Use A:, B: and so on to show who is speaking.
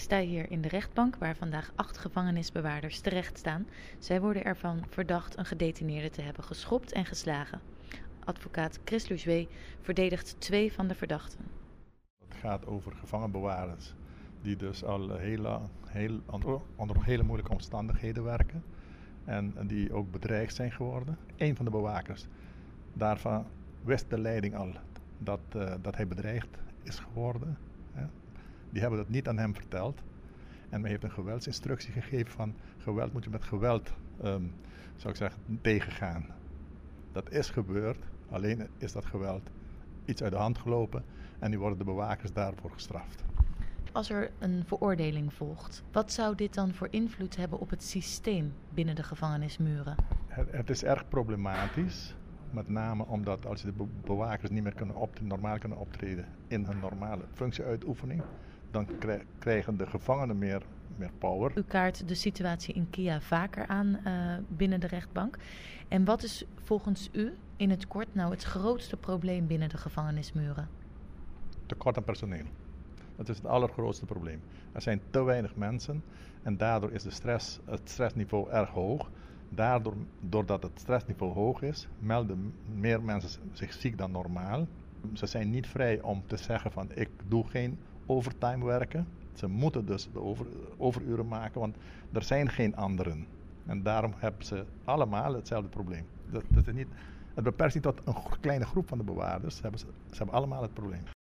A: sta hier in de rechtbank waar vandaag 8 gevangenisbewaarders terecht staan. Zij worden ervan verdacht een gedetineerde te hebben geschopt en geslagen. Advocaat Chris Lujoy verdedigt 2 van de verdachten.
B: Het gaat over gevangenbewaarders die dus al onder hele moeilijke omstandigheden werken en die ook bedreigd zijn geworden. Eén van de bewakers, daarvan wist de leiding al dat hij bedreigd is geworden. Die hebben dat niet aan hem verteld. En men heeft een geweldsinstructie gegeven van geweld moet je met geweld, zou ik zeggen, tegengaan. Dat is gebeurd, alleen is dat geweld iets uit de hand gelopen en nu worden de bewakers daarvoor gestraft.
A: Als er een veroordeling volgt, wat zou dit dan voor invloed hebben op het systeem binnen de gevangenismuren?
B: Het is erg problematisch, met name omdat als de bewakers niet meer normaal kunnen optreden in hun normale functieuitoefening, dan krijgen de gevangenen meer power.
A: U kaart de situatie in Kia vaker aan binnen de rechtbank. En wat is volgens u in het kort nou het grootste probleem binnen de gevangenismuren?
B: Tekort aan personeel. Dat is het allergrootste probleem. Er zijn te weinig mensen en daardoor is het stressniveau erg hoog. Doordat het stressniveau hoog is, melden meer mensen zich ziek dan normaal. Ze zijn niet vrij om te zeggen van ik doe geen overtime werken. Ze moeten dus de overuren maken, want er zijn geen anderen. En daarom hebben ze allemaal hetzelfde probleem. Het beperkt zich tot een kleine groep van de bewaarders. Ze hebben allemaal het probleem.